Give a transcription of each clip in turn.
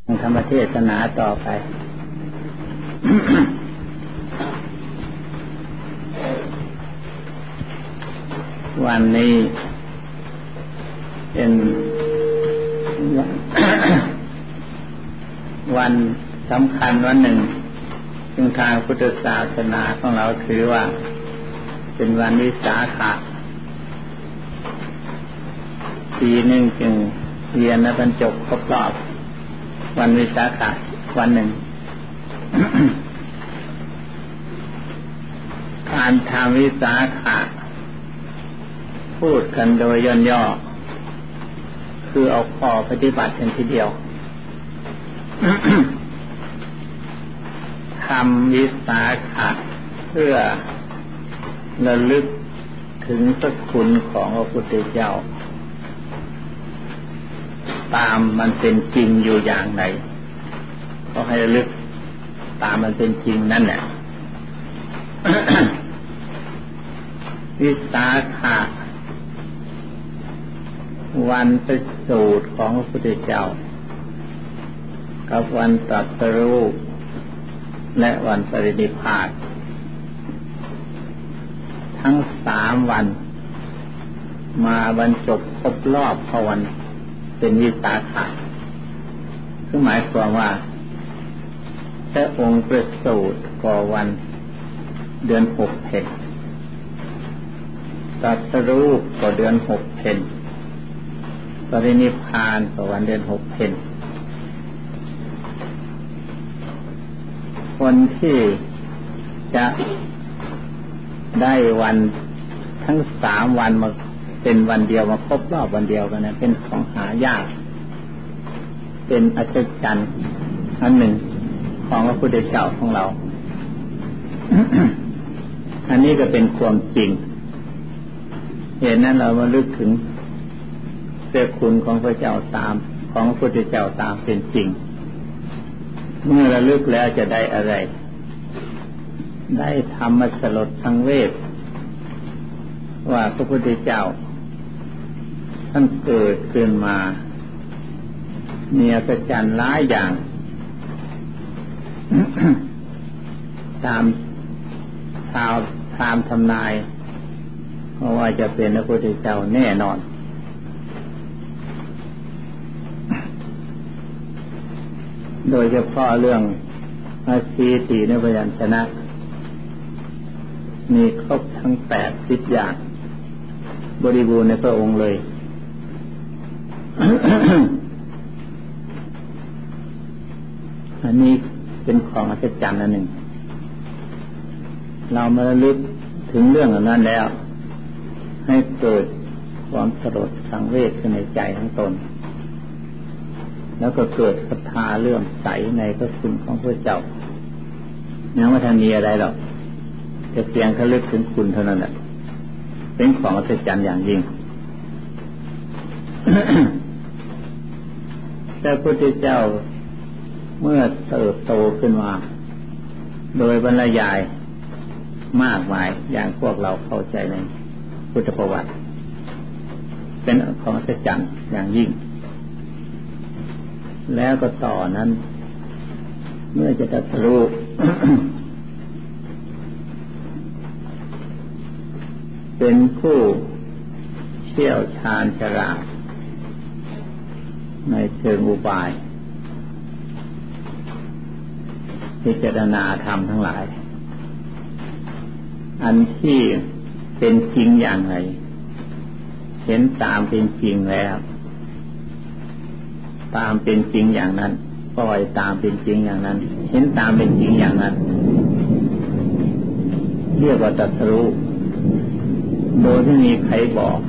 ธรรมเทศนาต่อไป วันนี้เป็น วันสำคัญวันหนึ่งซึ่งทางพุทธศาสนาของเราถือว่าเป็นวันวิสาขะปีหนึ่งจึงเรียนและบรรจบครบรอบวันวิสาขะวันหนึ่ง การทำวิสาขะพูดกันโดยย่อๆคือเอาข้อปฏิบัติกันทีเดียว ทำวิสาขะเพื่อระลึกถึงพระคุณของพระพุทธเจ้าตามมันเป็นจริงอยู่อย่างไรก็ให้ระลึกตามมันเป็นจริงนั่นแหละ วิสาขะวันประสูติของพระพุทธเจ้ากับวันตรัสรู้และวันปรินิพพานทั้ง3วันมาบรรจบครบรอบพอวันเป็นวิสาขะคือหมายความว่าพระองค์ประสูติก่อวันเดือน6เพ็ญตรัสรู้ก่อเดือน6เพ็ญปรินิพพานก่อวันเดือน6เพ็ญคนที่จะได้วันทั้ง3วันมาเป็นวันเดียวมาครบรอบวันเดียวกันนะเป็นของหายากเป็นอัศจรรย์อันหนึ่งของพระพุทธเจ้าของเรา อันนี้ก็เป็นความจริงเหตุนั้นเรามาลึกถึงพระคุณของพระเจ้าตามของพระพุทธเจ้าตามเป็นจริงเมื่อระลึกแล้วจะได้อะไรได้ธรรมสลดสังเวชว่าพระพุทธเจ้าท่านเกิดขึ้นมามีอัศจรรย์หลายอย่าง ตามทำนายเพราะว่าจะเป็นพระพุทธเจ้าแน่นอนโดยเฉพาะเรื่องอาชีติในพยัญชนะมีครบทั้ง80อย่างบริบูรณ์ในพระองค์เลย อันนี้เป็นของอัศจรรย์อันหนึ่งเรามาระลึกถึงเรื่องเหล่านั้นแล้วให้เกิดความสลดสังเวชในใจของตนแล้วก็เกิดศรัทธาเลื่อมใสในพระคุณของพระเจ้ายังไม่ทันมีอะไรหรอกแต่เพียงแค่ลึกถึงคุณเท่านั้นแหละเป็นของอัศจรรย์อย่างยิ่ง แต่พระพุทธเจ้าเมื่อเติบโตขึ้นมาโดยบรรยายมากมายอย่างพวกเราเข้าใจในพุทธประวัติเป็นของอัศจรรย์อย่างยิ่งแล้วก็ต่อนั้นเมื่อจะตรัสรู้ เป็นผู้เชี่ยวชาญฉลาดในเชิงอุบายพิจารณาธรรมทั้งหลายอันที่เป็นจริงอย่างไรเห็นตามเป็นจริงแล้วตามเป็นจริงอย่างนั้นปล่อยตามเป็นจริงอย่างนั้นเห็นตามเป็นจริงอย่างนั้นเรียกว่าตรัสรู้โดยที่มีใครบอก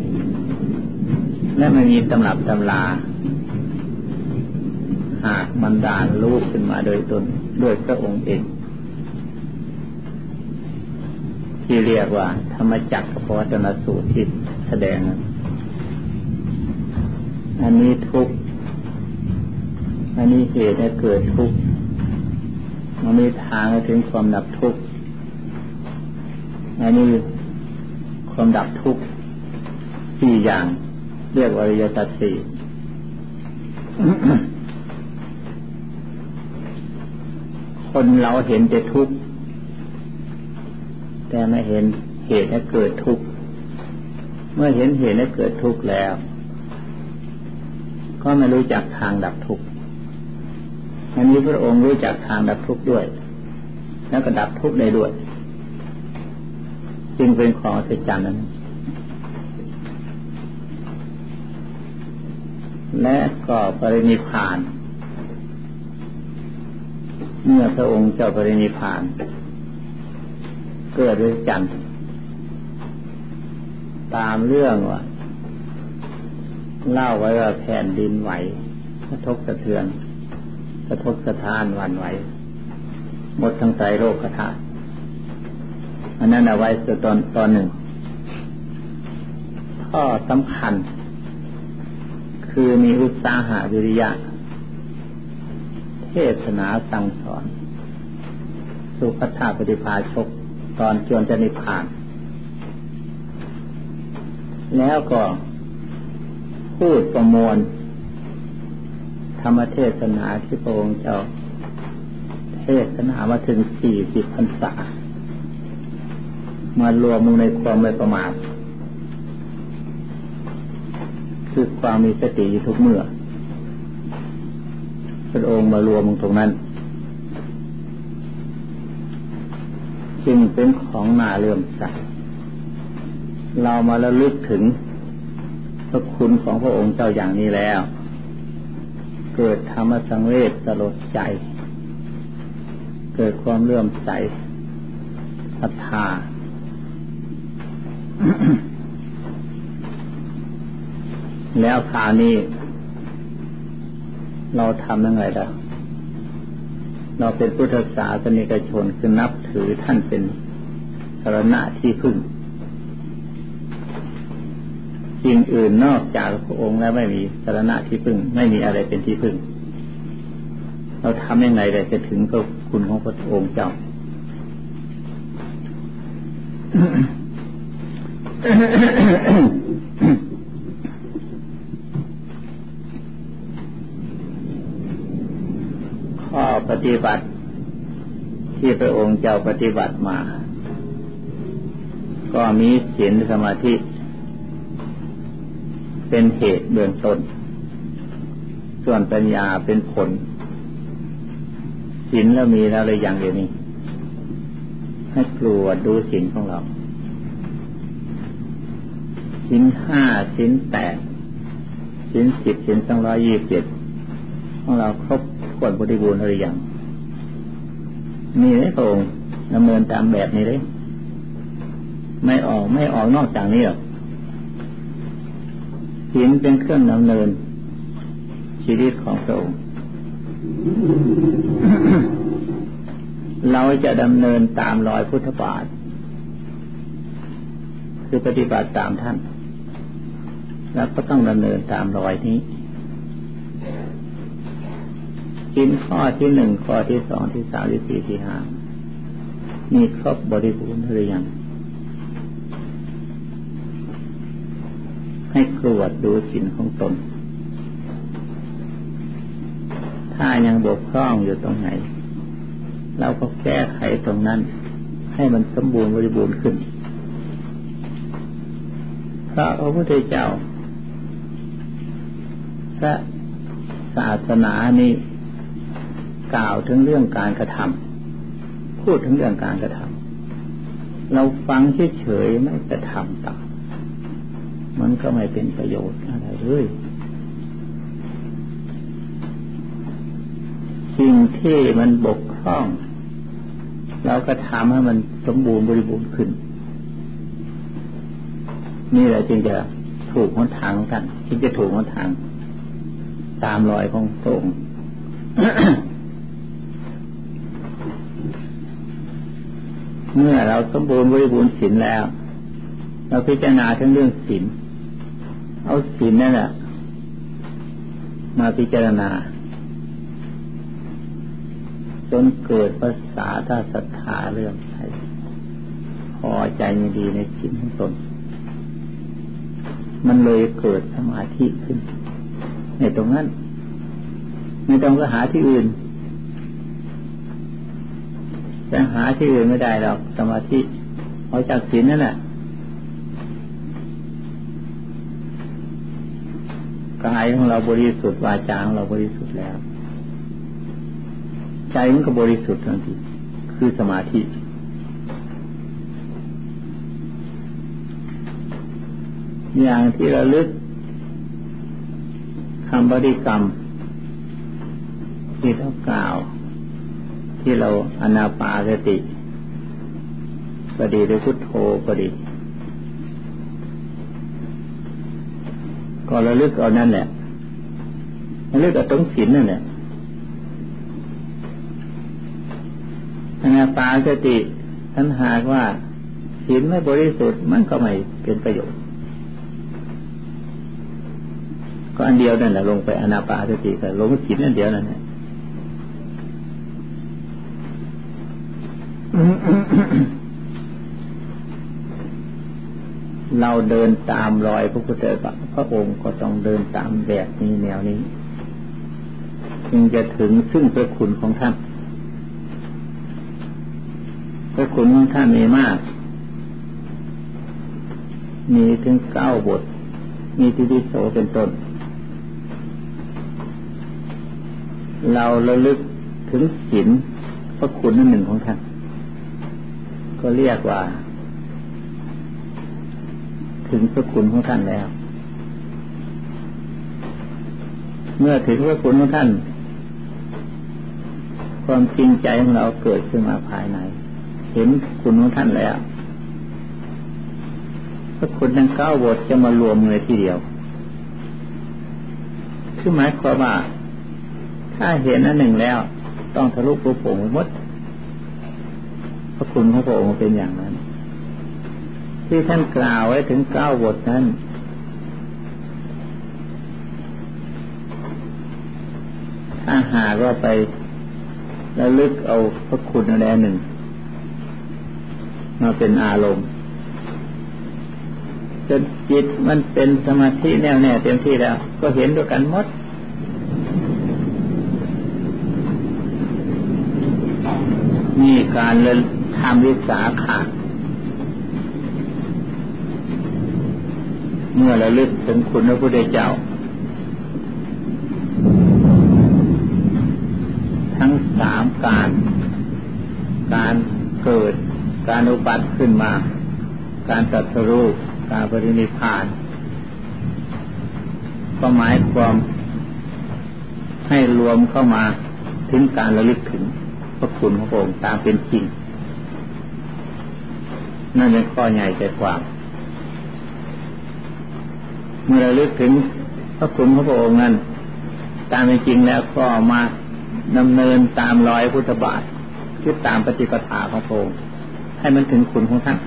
และไม่มีตำรับตำราหากมันดาลรู้ขึ้นมาโดยตนด้วยพระองค์เองที่เรียกว่าธรรมจักรพวัตนสูตรที่แสดงอันนี้ทุกข์อันนี้เหตุให้เกิดทุกข์มันมีทางถึงความดับทุกข์อันนี้ความดับทุกข์4อย่างเรียกว่าอริยสัจ4 คนเราเห็นแต่ทุกข์แต่ไม่เห็นเหตุให้เกิดทุกข์เมื่อเห็นเหตุให้เกิดทุกข์แล้วก็ไม่รู้จักทางดับทุกข์อันนี้พระองค์รู้จักทางดับทุกข์ด้วยแล้วก็ดับทุกข์ได้ด้วยจึงเป็นของอัศจรรย์นั้นและก็ปรินิพพานเมื่อพระองค์เจ้าปรินิพพานเกิดด้วยจันทร์ตามเรื่องว่าเล่าไว้ว่าแผ่นดินไหวกระทบกระเทือนกระทบสะท้านหวั่นไหวหมดทั้งไตรโลกธาตุอันนั้นเอาไว้ตอนหนึ่งข้อสำคัญคือมีอุตสาหะวิริยะเทศนาสั่งสอนสุภัททปฏิภาชกตอนจวนจะนิพพานแล้วก็พูดประมวลธรรมเทศนาที่พระองค์เจ้าเทศนามาถึง40 พรรษามารวมลงในความไม่ประมาทคือความมีสติอยู่ทุกเมื่อพระองค์มารวมตรงนั้นจึงเป็นของน่าเลื่อมใสเรามาระลึกถึงพระคุณของพระองค์เจ้าอย่างนี้แล้วเกิดธรรมสังเวชสลดใจเกิดความเลื่อมใสศรัทธา แล้วคราวนี้เราทำยังไงล่ะเราเป็นพุทธศาสนิกชนคือนับถือท่านเป็นสรณะที่พึ่งสิ่งอื่นนอกจากพระองค์แล้วไม่มีสรณะที่พึ่งไม่มีอะไรเป็นที่พึ่งเราทำยังไงได้จะถึงพระคุณของพระองค์เจ้า ข้อปฏิบัติที่พระองค์เจ้าปฏิบัติมาก็มีศีลสมาธิเป็นเหตุเบื้องต้นส่วนปัญญาเป็นผลศีลเรามีแล้วหรือยังเดี๋ยวนี้ให้กลัวดูศีลของเราศีล5ศีล8ศีล10ศีล227ของเราครบถ้วนบริบูรณ์หรือยังมีไหมพระองค์ดำเนินตามแบบนี้เลยไม่ออกนอกจากนี้หรอกศีลเป็นเครื่องดำเนินชีวิตของพระองค์ เราจะดำเนินตามรอยพุทธบาทคือปฏิบัติตามท่านแล้วก็ต้องดำเนินตามรอยนี้ศีลข้อที่1ข้อที่2ที่3ที่4ที่5มีครบบริบูรณ์หรือยังให้ตรวจดูศีลของตนถ้ายังบกพร่องอยู่ตรงไหนเราก็แก้ไขตรงนั้นให้มันสมบูรณ์บริบูรณ์ขึ้นพระพุทธเจ้าพระศาสนานี้กล่าวถึงเรื่องการกระทำพูดถึงเรื่องการกระทำเราฟังเฉยๆไม่กระทำตามมันก็ไม่เป็นประโยชน์อะไรเลยสิ่งที่มันบกพร่องเราก็ทำให้มันสมบูรณ์บริบูรณ์ขึ้นนี่แหละจึงจะถูกหนทางของท่านจึงจะถูกหนทางตามรอยของพระองค์ เมื่อเราสมบูรณ์บริบูรณ์ศีลแล้วเราพิจารณาทั้งเรื่องศีลเอาศีลนั่นแหละมาพิจารณาจนเกิดภาษาถ้าศรัทธาเรื่องใครพอใจยินดีในศีลของตนมันเลยเกิดสมาธิขึ้นในตรงนั้นไม่ต้องไปหาที่อื่นแต่หาที่อื่นไม่ได้หรอกสมาธิเอาจากศีลนั่นแหละกายของเราบริสุทธิ์วาจาของเราบริสุทธิ์แล้วใจมันก็บริสุทธิ์ทันทีคือสมาธิอย่างที่เราลึกคำบริกรรมที่เรากล่าวที่เราอานาปานสติก็ดีหรือพุทโธก็ดีก็ระลึกเอานั่นแหละระลึกเอาตรงศีลนั่นแหละอานาปานสติท่านหากว่าศีลไม่บริสุทธิ์มันก็ไม่เป็นประโยชน์ก็อันเดียวนั่นแหละลงไปอานาปานสติก็ลงศีลอันเดียวนั่นแหละเราเดินตามรอยพระพุทธเจ้าพระองค์ก็ต้องเดินตามแบบนี้แนวนี้จึงจะถึงซึ่งพระคุณของท่านพระคุณของท่านมีมากมีถึง9 บทมีทิฏฐิโสเป็นต้นเราระลึกถึงศีลพระคุณนั่นหนึ่งของท่านก็เรียกว่าถึงพระคุณของท่านแล้วเมื่อถึงพระคุณของท่านความจริงใจของเราเกิดขึ้นมาภายในเห็นคุณของท่านแล้วพระคุณทั้ง9 บทจะมารวมเลยทีเดียวคือหมายความว่าถ้าเห็นอันหนึ่งแล้วต้องทะลุปุโป่งไปหมดพระคุณของพระองค์เป็นอย่างนั้นที่ท่านกล่าวไว้ถึง9 บทนั้นถ้าหากว่าไประลึกเอาพระคุณอะไรหนึ่งมาเป็นอารมณ์จนจิตมันเป็นสมาธิแน่วแน่เต็มที่แล้วก็เห็นด้วยกันหมดนี่การเริ่มทำวิสาขะเมื่อระลึกถึงคุณพระพุทธเจ้าทั้ง3การเกิดการอุบัติขึ้นมาการตรัสรู้การปรินิพพานก็หมายความให้รวมเข้ามาถึงการระลึกถึงพระคุณของพระองค์ตามเป็นจริงนั่นเป็นข้อใหญ่ใจความเมื่อระลึกถึงพระคุณของพระองค์นั้นตามเป็นจริงแล้วก็มาดำเนินตามรอยพุทธบาทคิดตามปฏิปทาของพระองค์ให้มันถึงคุณของท่าน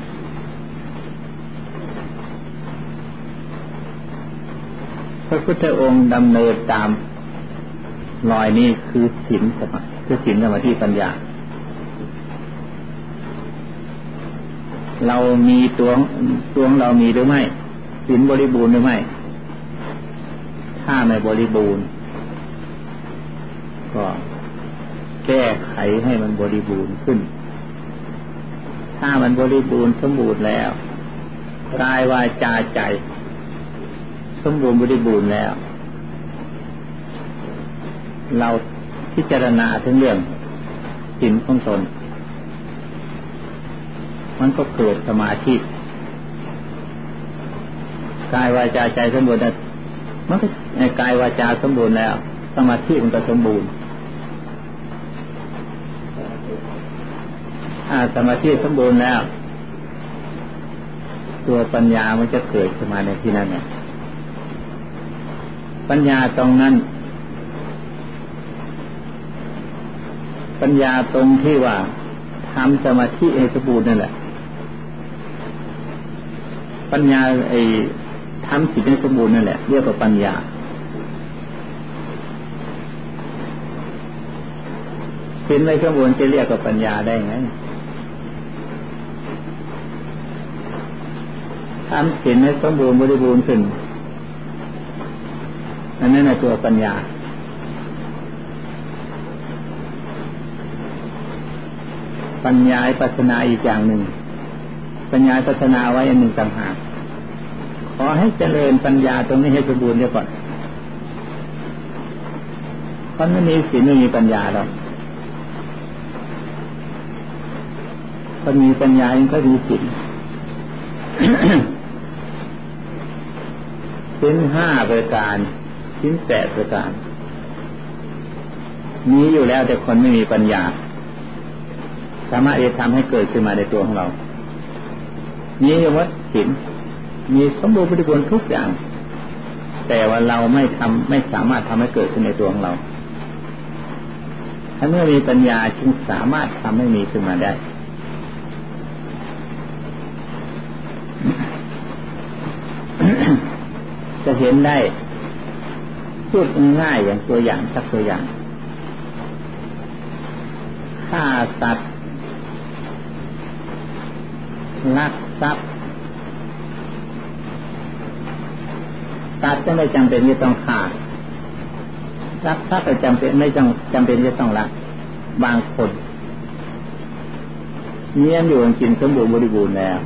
พระพุทธองค์ดำเนินตามรอยนี้คือศีลสมาธิคือศีลสมาธิปัญญาเรามีตัวเรามีหรือไม่ศีลบริบูรณ์หรือไม่ถ้าไม่บริบูรณ์ก็แก้ไขให้มันบริบูรณ์ขึ้นถ้ามันบริบูรณ์สมบูรณ์แล้วกายวาจาใจสมบูรณ์บริบูรณ์แล้วเราพิจารณาถึงเรื่องศีลของตนมันก็เกิดสมาธิกายวาจาใจสมบูรณ์มันก็กายวาจาสมบูรณ์แล้วสมาธิมันก็สมบูรณ์สมาธิสมบูรณ์แล้วตัวปัญญามันจะเกิดขึ้นมาในที่นั้นเนี่ยปัญญาตรงนั้นปัญญาตรงที่ว่าทำสมาธิให้สมบูรณ์นั่นแหละปัญญาทำศีลให้สมบูรณ์นั่นแหละเรียกว่าปัญญาศีลไม่สมบูรณ์จะเรียกว่าปัญญาได้ไงทำศีลให้สมบูรณ์บริบูรณ์ขึ้นอันนั้นคือตัวปัญญาปัญญาปัสนาอีกอย่างหนึ่งปัญญาปัสนาไว้อันหนึ่งต่างหากขอให้เจริญปัญญาตรงนี้ให้สมบูรณ์เดี๋ยวก่อนคนไม่มีศีลไม่มีปัญญาหรอกคนมีปัญญาก็มีศีล ศีล5ประการศีล8ประการมีอยู่แล้วแต่คนไม่มีปัญญาสามารถจะทำให้เกิดขึ้นมาในตัวของเรามีวัดศีลมีสมบูรณ์บริบูรณ์ทุกอย่างแต่ว่าเราไม่สามารถทำให้เกิดขึ้นในตัวของเราถ้าเมื่อมีปัญญาจึงสามารถทำให้มีขึ้นมาได้จะเห็นได้พูดง่ายอย่างตัวอย่างสักตัวอย่างฆ่าสัตว์ลักทรัพย์สัตว์จะไม่จำเป็นที่ต้องฆ่าลักทรัพย์จำเป็นไม่จำเป็นที่ต้องลักบางคนเลี้ยงอยู่กินสมบูรณ์บริบูรณ์แล้ว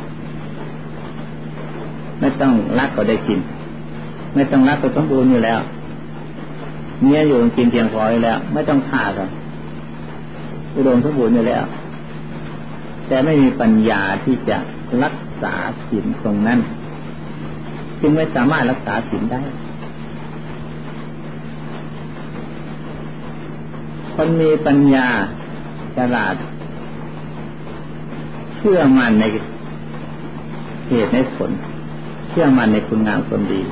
ไม่ต้องลักก็ได้กินไม่ต้องลักก็สมบูรณ์อยู่แล้วเลี้ยงอยู่กินเพียงพอแล้วไม่ต้องฆ่ากันอุดมสมบูรณ์อยู่แล้วแต่ไม่มีปัญญาที่จะรักษาศีลตรงนั้นจึงไม่สามารถรักษาศีลได้คนมีปัญญาฉลาดเชื่อมั่นในเหตุในผลเชื่อมั่นในคุณงามความดี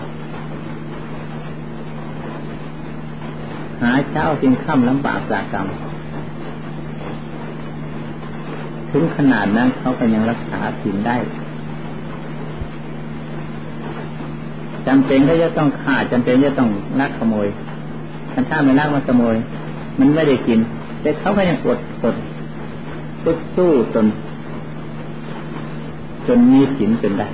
หาเช้ากินค่ำลำบากตรากตรำถึงขนาดนั้นเขาก็ยังรักษาศีลได้จำเป็นก็จะต้องฆ่าจำเป็นจะต้องลักขโมยถ้าไม่ลักมาขโมยมันไม่ได้กินแต่เขาก็ยังอดสู้จนมีศีลจนได้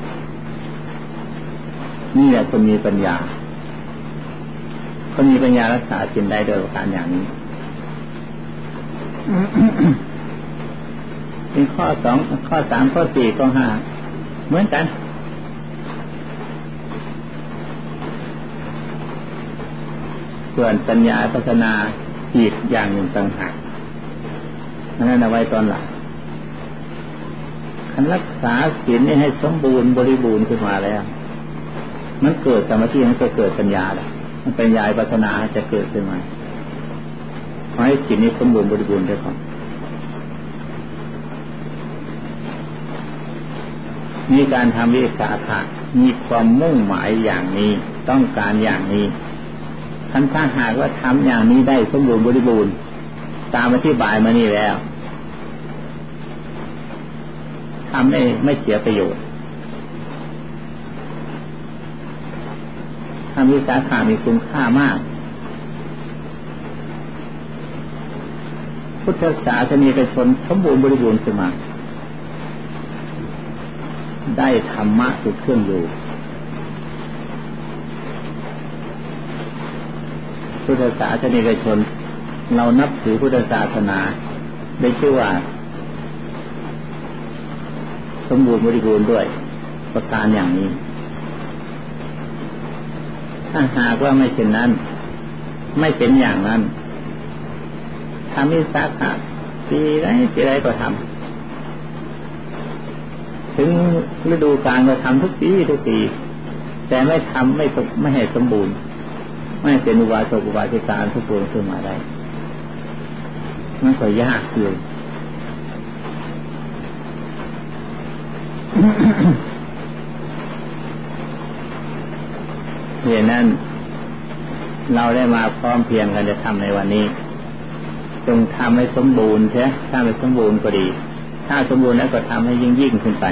นี่แหละคนมีปัญญาคนมีปัญญารักษาศีลได้โดยประการอย่างนี้ เป็นข้อ2ข้อ3ข้อ4ข้อ5เหมือนกันส่วนปัญญาพัฒนาอีกอย่างหนึ่งต่างหากนั่นเอาไว้ตอนหลังคันรักษาศีลให้สมบูรณ์บริบูรณ์ขึ้นมาแล้วมันเกิดสมาธิมันก็เกิดปัญญาแล้วมันปัญญาพัฒนาจะเกิดขึ้นมาขอให้ศีลนี้สมบูรณ์บริบูรณ์ด้วยครับมีการทำวิสาขะมีความมุ่งหมายอย่างนี้ต้องการอย่างนี้ถ้าหากว่าทำอย่างนี้ได้สมบูรณ์บริบูรณ์ตามอธิบายมานี่แล้วทำไม่เสียประโยชน์ทำวิสาขะมีคุณค่ามากพุทธศาสนิกชนสมบูรณ์บริบูรณ์ขึ้นมาได้ธรรมะคือเครื่องอยู่พุทธศาสนิกชนเรานับถือพุทธศาสนาได้ชื่อว่าสมบูรณ์บริบูรณ์ด้วยประการอย่างนี้ถ้าหากว่าไม่เช่นนั้นไม่เป็นอย่างนั้นทำวิสาขะปีไรก็ทำถึงฤดูกาลก็ทำทุกปีแต่ไม่ทำไม่ให้สมบูรณ์ไม่เป็นอุบาสกอุบาสิกาทุกคนขึ้นมาได้มันก็ยากอยู่ เหตุนั้นเราได้มาพร้อมเพียงกันจะทำในวันนี้จงทำให้สมบูรณ์ใช่ถ้าไม่สมบูรณ์ก็ดีถ้าสมบูรณ์แล้วก็ทำให้ยิ่งขึ้นไป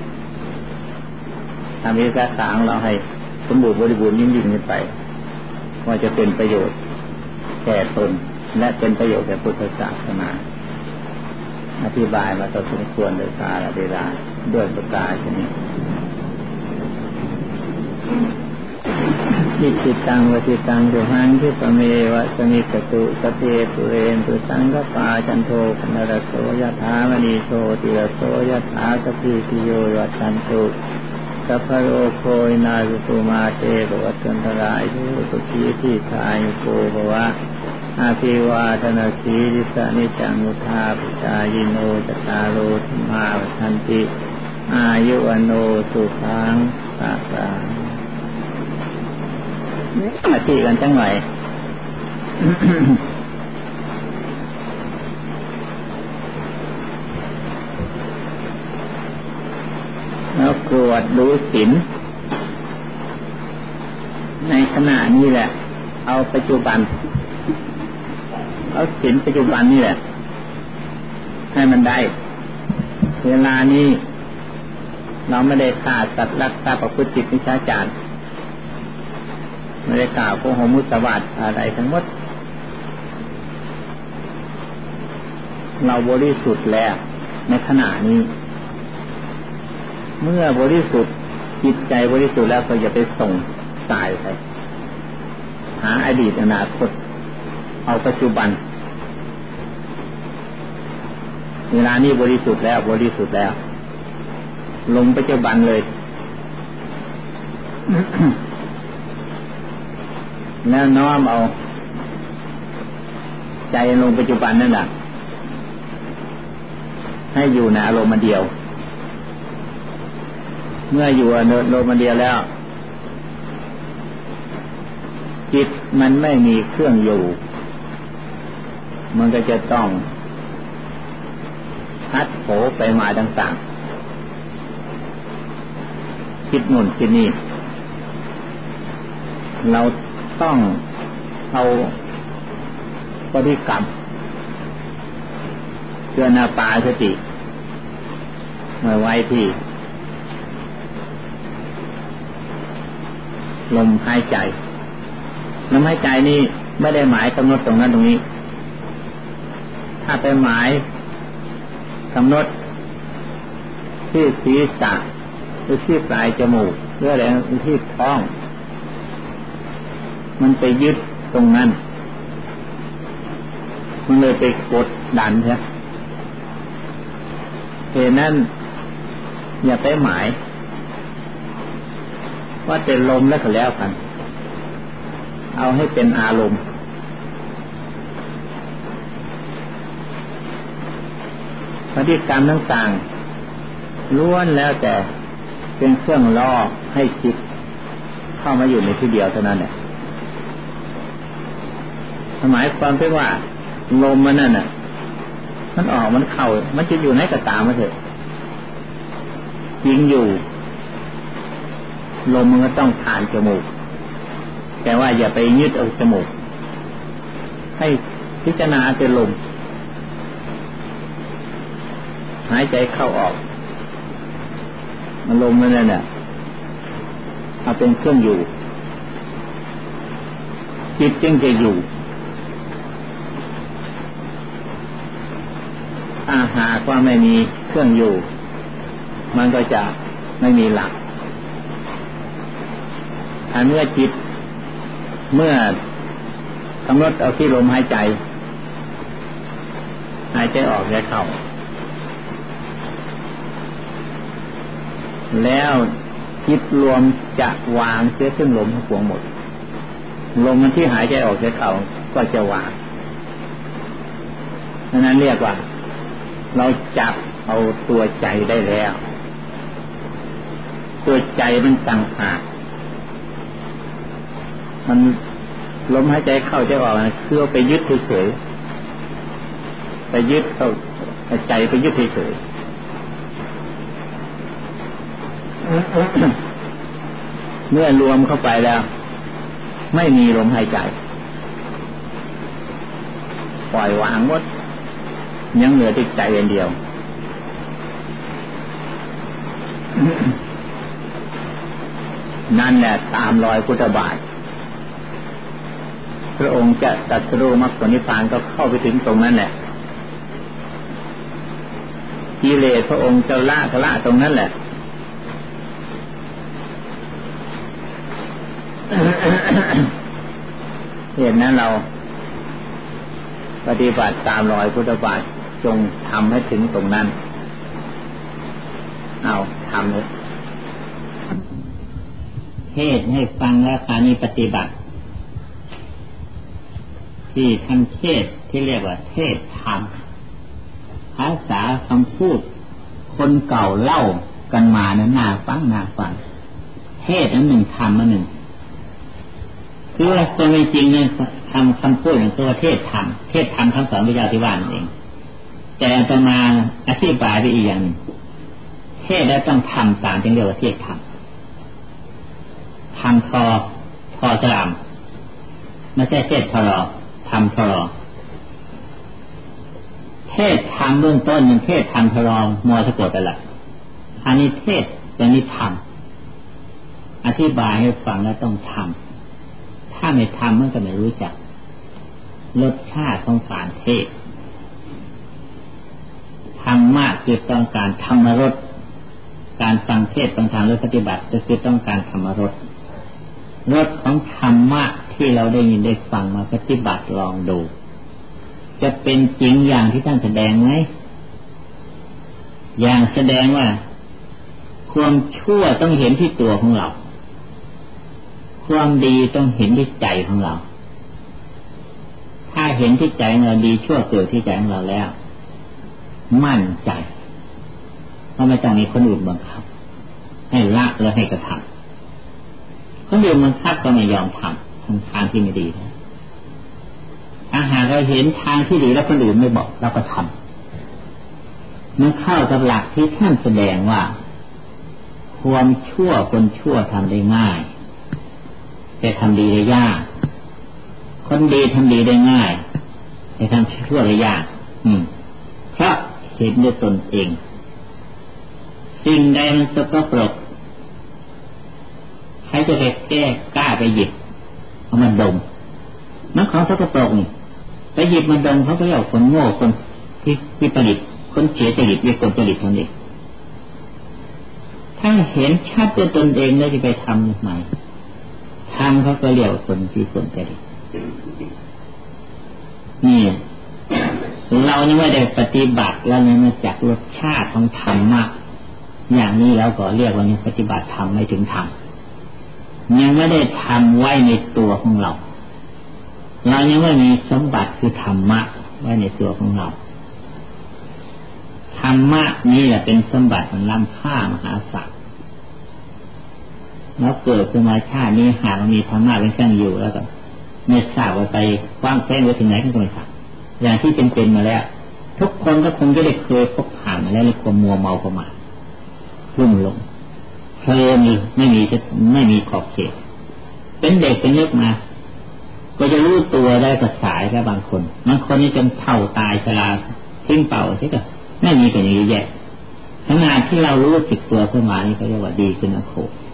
ทำวิสาขะของเราให้สมบูรณ์บริบูรณ์ยิ่งขึ้นไปว่าจะเป็นประโยชน์แก่ตนและเป็นประโยชน์แก่พุทธศาสนาอธิบายมาต่อสมควรโดยกาลเวลาด้วยประการชนิดนิจิตังวติตังดุหังทิปเมวะสมิจตุสเพปุเรนตุสังกปาจันโทปนรโสยถามณีโชติรโสยถาสพิติโยวัชันตุสัพพโรโควินาศตุมาเตภวัตวันตรายโยสุขีทีคายุโกภวะอาภิวาทนาสีริสานิจังมุทาปิตายิโนจตารโรธรรมาวัฏันติอายุวันโนสุขังภะลังมาที่กันจังหน่อย แล้วกรวดรู้ศีลในขณะนี้แหละเอาปัจจุบันเอาศีลปัจจุบันนี่แหละให้มันได้เวลานี้เราไม่ได้ฆ่าสัตว์รักทรัพย์ประพฤติผิดมิจฉาจารไม่ได้กล่าวโกหกมุสาวาทอะไรทั้งหมดเราบริสุทธิ์แล้วในขณะนี้เมื่อบริสุทธิ์จิตใจบริสุทธิ์แล้วก็อย่าไปส่งสายไปหาอดีตอนาคตเอาปัจจุบันเวลานี้บริสุทธิ์แล้วบริสุทธิ์แล้วลงปัจจุบันเลย แล้วน้อมเอาใจลงปัจจุบันนั่นแหละให้อยู่ในอารมณ์เดียวเมื่ออยู่อารมณ์เดียวแล้วจิตมันไม่มีเครื่องอยู่มันก็จะต้องพัดโผไปมาต่างๆคิดนู่นคิดนี่เราต้องเอาบริกรรมเพื่อนาปาสติมาไว้ที่ลมหายใจลมหายใจนี่ไม่ได้หมายกำหนดตรงนั้นตรงนี้ถ้าไปหมายกำหนดที่ศีรษะหรือที่ปลายจมูกหรืออะไรที่ท้องมันไปยึดตรงนั้นมันเลยไปกดดันใช่เหตุนั้นอย่าไปหมายว่าเป็นลมแล้วก็แล้วกันเอาให้เป็นอารมณ์พฤติกรรมต่างๆล้วนแล้วแต่เป็นเครื่องล่อให้จิตเข้ามาอยู่ในที่เดียวเท่านั้นแหละหมายความเป็นว่าลมมันนั่นน่ะมันออกมันเข้ามันจะอยู่ไหนก็ตามมาเถอะจริงอยู่ลมมันก็ต้องผ่านจมูกแต่ว่าอย่าไปยึดเอาจมูกให้พิจารณาเป็นลมหายใจเข้าออกลมมันนั่นน่ะเอาเป็นเครื่องอยู่จิตจึงจะอยู่ถ้าหากว่าไม่มีเครื่องอยู่มันก็จะไม่มีหลักถ้าเมื่อจิตเมื่อกำหนดเอาที่ลมหายใจออกและเข้าแล้วจิตรวมจะวางเสียซึ่งลมทั้งปวงหมดลมมันที่หายใจออกและเข้าก็จะวางนั้นเรียกว่าเราจับเอาตัวใจได้แล้วตัวใจมันต่างหากมันลมหายใจเข้าใจออกคือเอาไปยึดเฉยๆไปยึดเข้าใจไปยึดเฉยๆเมื่อรวมเข้าไปแล้วไม่มีลมหายใจปล่อยวางหมดยังเหลือแต่ใจอันเดียวนั่นแหละตามรอยพุทธบาทพระองค์จะตรัสรู้มรรคผลนิพพานก็เข้าไปถึงตรงนั้นแหละกิเลสพระองค์จะละตรงนั้นแหละเหตุนั้นเราปฏิบัติตามรอยพุทธบาทจงทำให้ถึงตรงนั้นเอาทำเลยเทศให้ฟังแล้วคราวนี้ปฏิบัติที่ท่านเทศที่เรียกว่าเทศธรรมภาษาคำพูดคนเก่าเล่ากันมานั้นน่าฟังเทศอันหนึ่งธรรมอันหนึ่งคือว่าตัวจริงเนี่ยคำพูดของตัวเทศธรรมทั้งสองพระเจ้าที่ว่านั่นเองแต่อาตมาอธิบายไปอีกอย่างเทศแล้วต้องทำตามจึงเรียกว่าเทศธรรมทำทอสลามไม่ใช่เทศทรอทำทรอเทศทำเบื้องต้นมันเทศทำทรอมอสะกดอะไรอันนี้เทศแต่นี้ทำอธิบายให้ฟังแล้วต้องทำถ้าไม่ทำมันก็ไม่รู้จักรสชาติของการเทศธรรมะคือต้องการธรรมรสการฟังเทศฟังธรรมและปฏิบัติก็คือต้องการธรรมรสรสของธรรมะที่เราได้ยินได้ฟังมาปฏิบัติลองดูจะเป็นจริงอย่างที่ท่านแสดงไหมอย่างแสดงว่าความชั่วต้องเห็นที่ตัวของเราความดีต้องเห็นที่ใจของเราถ้าเห็นที่ใจเราดีชั่วเกิดที่ใจของเราแล้วมั่นใจว่าไม่ต้องมีคนอื่นบังคับให้ละและให้กระทำคนอื่นบังคับก็ไม่ยอมทำทางที่ไม่ดีถ้าหากเราเห็นทางที่ดีแล้วคนอื่นไม่บอกเราก็ทำมันเข้ากับหลักที่ท่านแสดงว่าความชั่วคนชั่วทำได้ง่ายแต่ทำดีได้ยากคนดีทำดีได้ง่ายแต่ทำชั่วได้ยากเพราะเห็นด้วยตนเองสิ่งใดมันสกปรกใครจะไปแก้กล้าไปหยิบเอามาดมมันของสกปรกไปหยิบมาดมเขาก็เรียกคนโง่คนที่ผลิตคนเสียจริตเรียกคนผลิตคนเด็กถ้าเห็นชัดด้วยตนเองแล้วจะไปทำใหม่ทำเขาก็เรียกคนที่คนผลิตนี่เรานี่ไม่ได้ปฏิบัติแล้วเนี่ยมาจากรสชาติของธรรมะอย่างนี้แล้วก็เรียกว่านี่ปฏิบัติธรรมไม่ถึงธรรมยังไม่ได้ทำไว้ในตัวของเรายังไม่มีสมบัติคือธรรมะไว้ในตัวของเราธรรมะนี่แหละเป็นสมบัติมันล้ำค่ามหาศาลแล้วเกิดขึ้นมาชาตินี้หากมีธรรมะเป็นเครื่องอยู่แล้วก็ไม่ทราบว่าไปกว้างแคว้นไปถึงไหนก็ไม่ทราบอย่างที่เป็นมาแล้วทุกคนก็คงจะได้เคยพบผ่านมาแล้วในความมัวเมาประมาทลุ่มหลงเพลินไม่มีขอบเขตเป็นเด็กเป็นเล็กมาก็จะรู้ตัวได้กับสายแล้วบางคนนี่จนเฒ่าตายชราทิ้งเป่าใช่ไหมไม่มีกันอย่างนี้แย่ขนาดที่เรารู้สึกตัวขึ้นมานี่ก็เรียกว่าดีขึ้นนะโค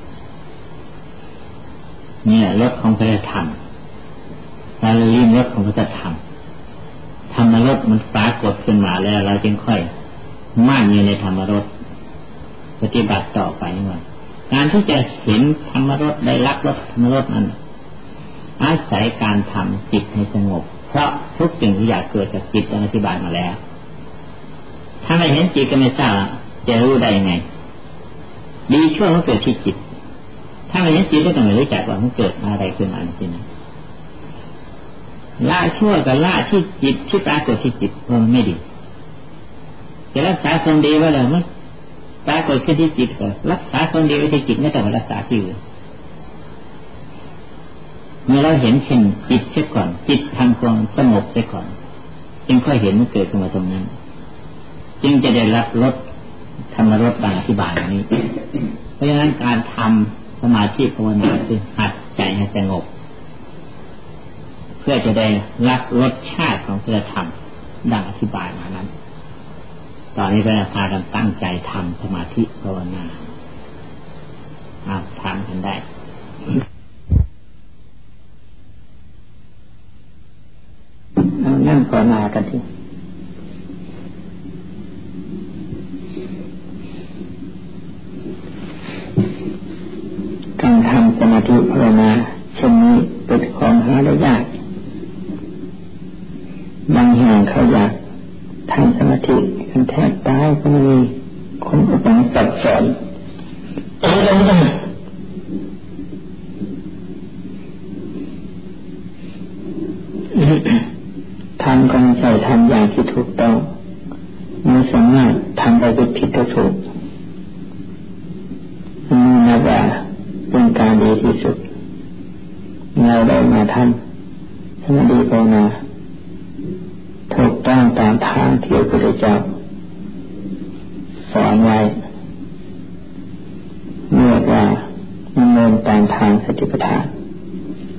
เนี่ยรสของพระธรรมเราลิ้มรสของพระธรรมธรรมรสมันปรากฏขึ้นมาแล้วเราจึงค่อยมั่นอยู่ในธรรมรสปฏิบัติต่อไปว่าการที่จะเห็นธรรมรสได้รับรสธรรมรสนั้นอาศัยการทำจิตให้สงบเพราะทุกสิ่งที่อยากเกิดจากจิตอธิบายมาแล้วถ้าไม่เห็นจิตก็ไม่ทราบจะรู้ได้ยังไงดีชั่วมันเกิดที่จิตถ้าไม่เห็นจิตก็ต้องไม่รู้จักว่ามันเกิดอะไรขึ้นมาจริงละชั่วกับละที่จิตที่ปรากฏที่จิตมันไม่ดีจะรักษาความดีไว้แล้วมั้ยปรากฏขึ้นที่จิตก็รักษาความดีไว้ที่จิตไม่ต้องรักษาที่อื่นเมื่อเราเห็นเช่นจิตเสียก่อนจิตทำความสงบเสียก่อนจึงค่อยเห็นมันเกิดขึ้นมาตรงนั้นจึงจะได้รับรสธรรมรสดังอธิบายนี้เพราะฉะนั้นการทำสมาธิภาวนาคือหัดใจให้สงบเพื่อจะได้รับรสชาติของพระธรรมดังอธิบายมานั้นตอนนี้เราพากันตั้งใจทำสมาธิภาวนาทำกันได้นั่งภาวนากันที่การทำสมาธิภาวนาเช่นนี้เป็นของหาได้ยากบางแห่งเขาอยากทำสมาธิกันแทบตายก็มีคนอุปถัมภ์สอนทำก็ไม่ใช่ทำอย่างที่ถูกต้องไม่สามารถทำไปผิดถูกนี่นับว่าเป็นการดีที่สุดเราได้มาทำสมาธิภาวนาถูกต้องตามทางที่พระพุทธเจ้าสอนไว้เรียกว่าดำเนินตามทางสติปัฏฐาน